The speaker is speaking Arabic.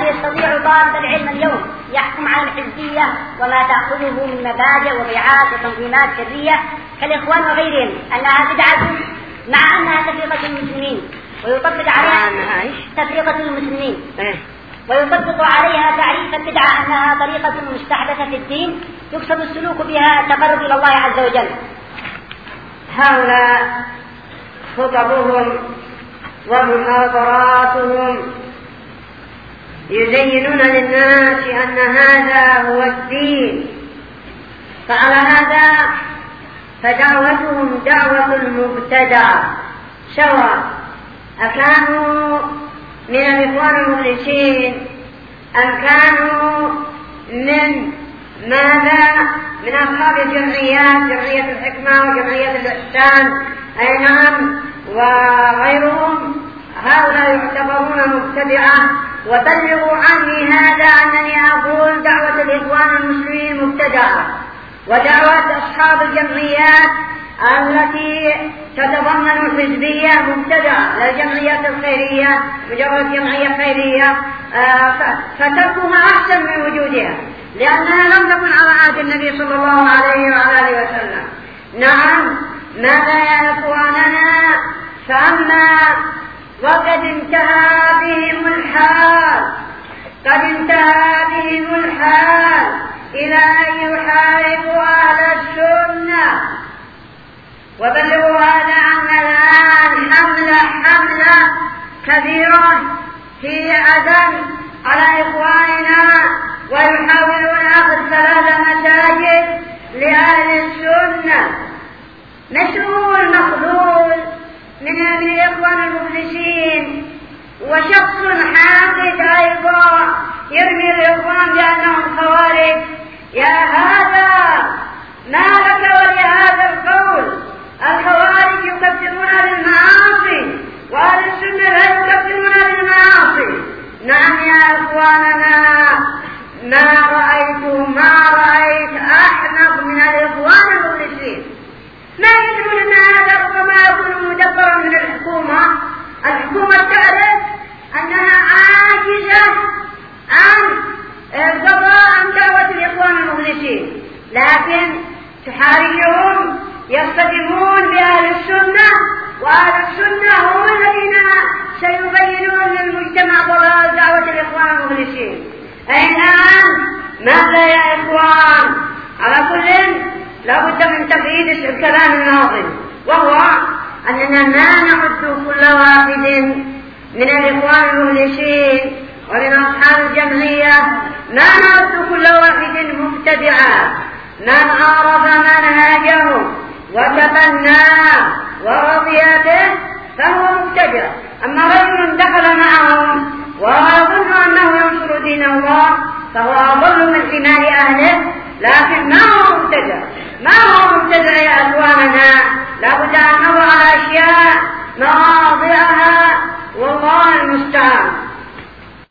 هل يستطيع طالب العلم اليوم يحكم على الحزبية وما تأخذه من مبادئ وبيعات وتنظيمات سرية كالإخوان وغيرهم أنها بدعة مع أنها تفرقة المسلمين ويطبق عليها تفرقة المسلمين ويطبق عليها تعريف البدعة أنها طريقة مستحدثة في الدين يقصد السلوك بها التقرب إلى الله عز وجل؟ هؤلاء خطبهم ومحاضراتهم يزينون للناس أن هذا هو الدين، فعلى هذا فدعوتهم دعوة المبتدع، سواء أكانوا من الإخوان المخلصين أم كانوا من ماذا؟ من أصحاب الجمعيات، جمعية الحكمة وجمعية الإحسان، أي نعم، وغيرهم. هؤلاء يعتبرون مبتدعة. وبلغوا عني هذا أنني أقول دعوة الإخوان المسلمين مبتدعة، ودعوة أصحاب الجمعيات التي تتضمن الحزبية مبتدعة، لا الجمعيات الخيرية مجرد جمعية خيرية، فتركها أحسن من وجودها، لأنها لم تكن على عهد النبي صلى الله عليه وعلى آله وسلم. نعم، ماذا يا إخواننا؟ فأما وقد انتهى بهم الحال، قد انتهى بهم الحال إلى أن يحاربوا أهل السنة. وبلغوا هذا أن الآن حملة كبيرة في عدن على إخواننا، ويحاولون أخذ 3 مساجد لأهل السنة. مسؤول مخذول من الإخوان المفلسين وشخص حاقد أيضا يرمي الإخوان بأنهم خوارج. يا هذا ما لك ولهذا القول؟ الخوارج يكفرون بالمعاصي وأهل السنة لا يكفرون بالمعاصي. نعم يا إخواننا، ما رأيت أحنق من الإخوان المفلسين. ما يدرون أن هذا ربما يكون مدبرا من الحكومة. الحكومة تعرف أنها عاجزة عن القضاء عن دعوة الإخوان المفلسين، لكن تحاربهم يصطدمون بأهل السنة، وأهل السنة هم الذين سيبينون للمجتمع ضلال دعوة الإخوان المفلسين. أي نعم، ماذا يا إخوان؟ على كل لابد من تقييد الكلام الناظم، وهو أننا ما نعد كل واحد من الإخوان المفلسين ومن أصحاب الجمعية، ما نعد كل واحد مبتدعا. من عارض منهجه وتبناه ورضي به فهو مبتدع. أما رجل دخل معهم ويظن أنه ينصر دين الله فهو أضل من حمال أهله، لكن ما هو مبتدع. ما هو مبتدع يا أخواننا؟ لابد أن نضع على أشياء